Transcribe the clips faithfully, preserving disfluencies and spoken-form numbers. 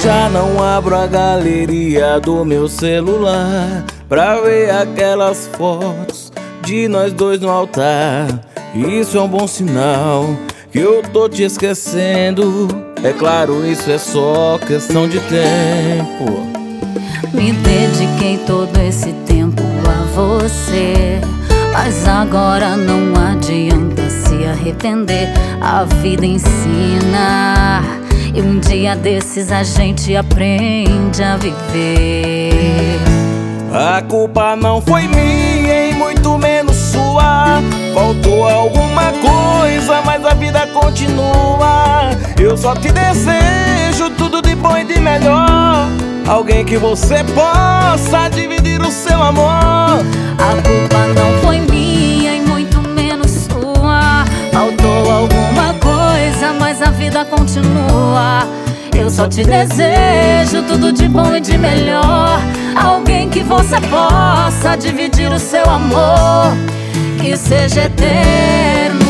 Já não abro a galeria do meu celular pra ver aquelas fotos de nós dois no altar. Isso é um bom sinal que eu tô te esquecendo. É claro, isso é só questão de tempo. Me dediquei todo esse tempo a você, mas agora não adianta se arrepender. A vida ensina, e um dia desses a gente aprende a viver. A culpa não foi minha e muito menos sua. Faltou alguma coisa, mas a vida continua. Eu só te desejo tudo de bom e de melhor. Alguém que você possa dividir o seu amor. A culpa não foi minha e muito menos sua. Faltou alguma coisa, mas a vida continua. Eu só te desejo tudo de bom e de melhor. Alguém que você possa dividir o seu amor. Que seja eterno,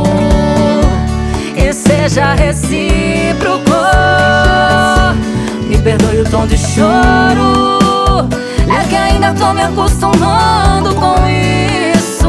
que seja recíproco. Me perdoe o tom de choro, é que ainda tô me acostumando com isso.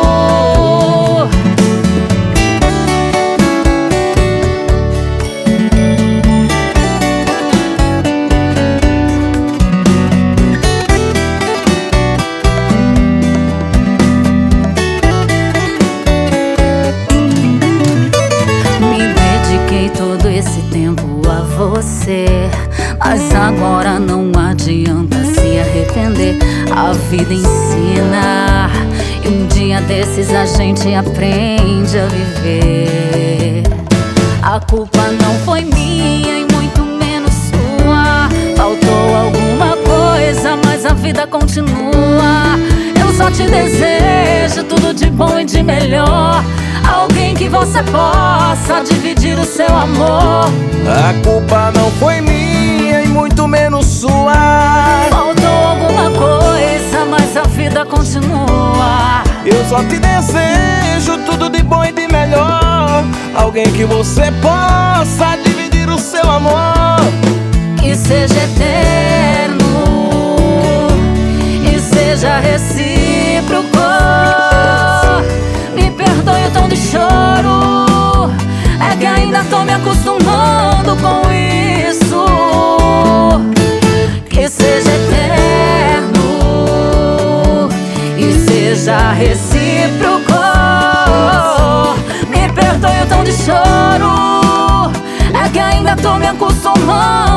Me dediquei todo esse tempo a você, mas agora não adianta se arrepender. A vida ensina, e um dia desses a gente aprende a viver. A culpa não foi minha e muito menos sua. Faltou alguma coisa, mas a vida continua. Eu só te desejo tudo de bom e de melhor. Alguém que você possa dividir o seu amor. A culpa não foi minha e muito menos sua. Faltou alguma coisa, mas a vida continua. Eu só te desejo tudo de bom e de melhor. Alguém que você possa dividir o seu amor. Que seja eterno e seja recíproco. Me perdoe o tom de choro, é que ainda tô me acostumando com isso. Que seja eterno e seja recíproco. Me perdoe o tom de choro, é que ainda tô me acostumando